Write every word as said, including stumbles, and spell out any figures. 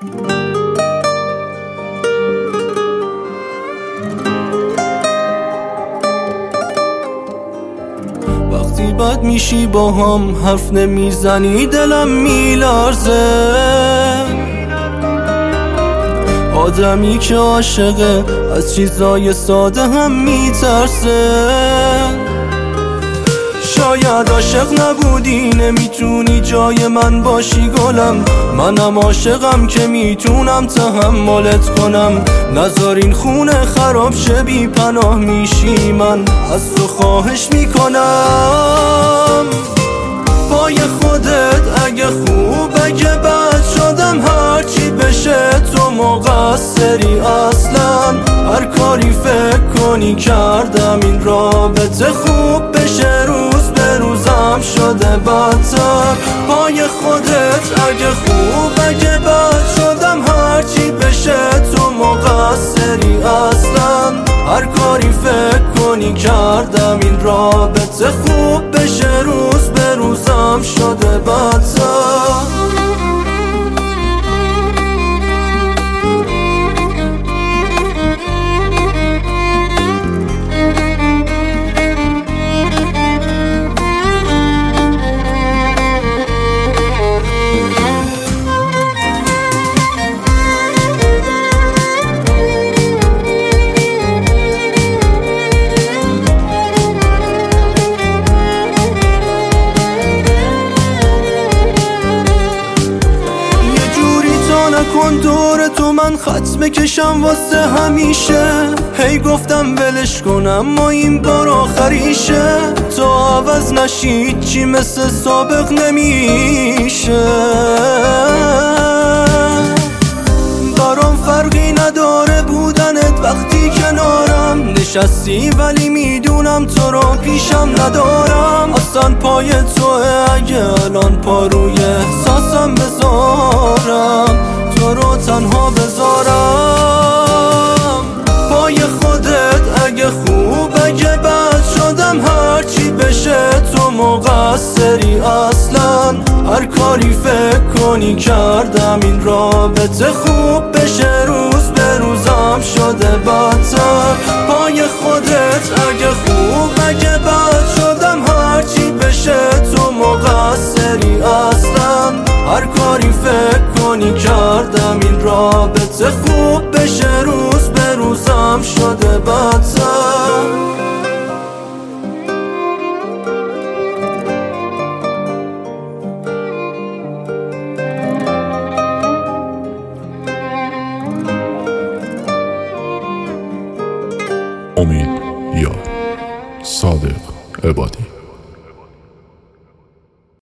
وقتی بد میشی با هم حرف نمیزنی دلم میلرزه. آدمی که عاشقه از چیزای ساده هم میترسه. شاید عاشق نبودی نمیتونی جای من باشی گلم، منم عاشقم که میتونم تحملت کنم. نذار این خونه خراب شه بی پناه میشی، من از تو خواهش میکنم. پای خودت اگه خوب اگه بد شدم هرچی بشه تو مقصری اصلا. هر کاری فکر کنی کردم این رابطه خوب بشه، روز به روزم شده بدتر. پای خودت اگه خوب اگه بد شدم هرچی بشه تو مقصری اصلا. هر کاری فکر کنی کردم این رابطه خوب بشه، روز به روزم شده بدتر. نکن دور تو من خط بکشم واسه همیشه. هی گفتم ولش کنم ما این بار آخریشه، تا عوض نشید چی مثل سابق نمیشه. برام فرقی نداره بودنت وقتی کنارم نشستی، ولی میدونم تو رو پیشم ندارم. اصلا پای توه اگه الان پا روی احساسم بذارم، تو رو تنها بذارم. پای خودت اگه خوب اگه بد شدم هرچی بشه تو مقصری اصلا. هر کاری فکر کنی کردم این رابطه خوب بشه، روز به روزم شده بدتر. پای خودت اگه خوب اگه بد شدم هرچی بشه تو مقصری اصلا. هر کاری فکر کنی کردم این رابطه خوب بشه، روز به روزم شده بدتر. امید یار، صادق عبادی.